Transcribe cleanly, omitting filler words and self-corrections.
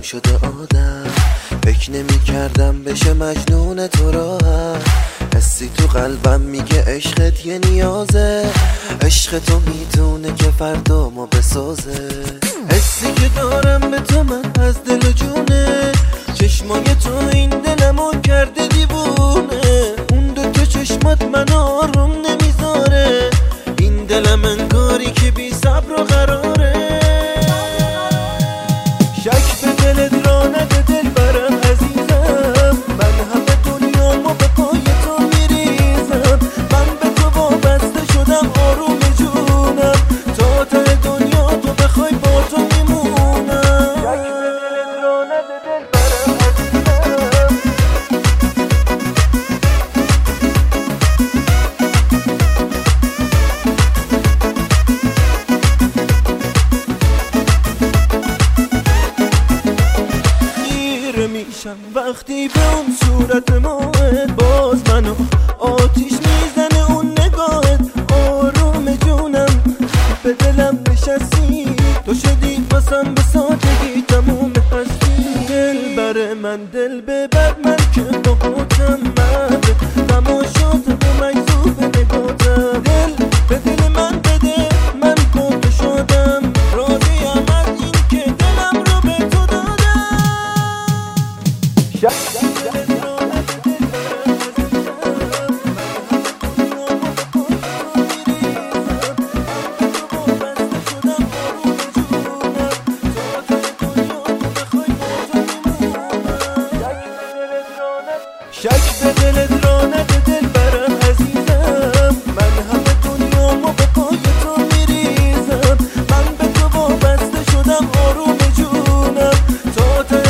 شده آدم، فکر نمی کردم بشه مجنون تو راحت. حسی تو قلبم میگه عشقت یه نیازه، عشق تو میتونه که فردا ما بسازه. حسی که دارم به تو من از دل و جونه، چشمای تو این دلمو کرده دیوونه. اون دوتا چشمات من آروم نمیذاره، این دلم انگاری که بی صبر و قراره. شک به دلت را نده دل برم عزیزم، من همه دنیامو به پای تو میریزم. من به تو وابسته شدم آروم جونم، تا ته دنیا تو بخوای با تو میمونم. شک به دلت را نده دل برم عزیزم. میشم وقتی به اون صورت ماهت، باز منو آتیش میزنه اون نگاهت. آروم جونم به دلم نشستی، تو شدی واسم به سادگی تموم هستی. دل بر من دل ببر، من که باهاتم مرد تماشاتم و مجذوب نگاتم. دل به دل من بده، من با تو شدم، راضیم از این که دلم رو به تو دادم. شک به دلت را نده دل برم عزیزم، من همه دنیامو به پای تو میریزم. من به تو وابسته شدم آروم جونم، تا